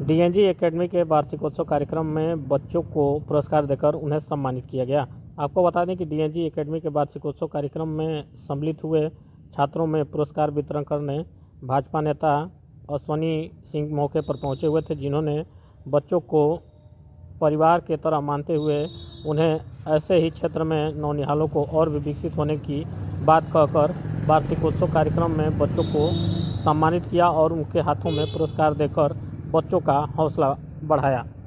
DNG academy के वार्षिकोत्सव कार्यक्रम में बच्चों को पुरस्कार देकर उन्हें सम्मानित किया गया। आपको बता दें कि डीएनजी एकेडमी के वार्षिकोत्सव कार्यक्रम में सम्मिलित हुए छात्रों में पुरस्कार वितरण करने भाजपा नेता अश्वनी सिंह मौके पर पहुंचे हुए थे, जिन्होंने बच्चों को परिवार के तरह मानते हुए उन्हें ऐसे ही क्षेत्र में नौनिहालों को और भी विकसित होने की बात कहकर वार्षिकोत्सव कार्यक्रम में बच्चों को सम्मानित किया और उनके हाथों में पुरस्कार देकर बच्चों का हौसला बढ़ाया।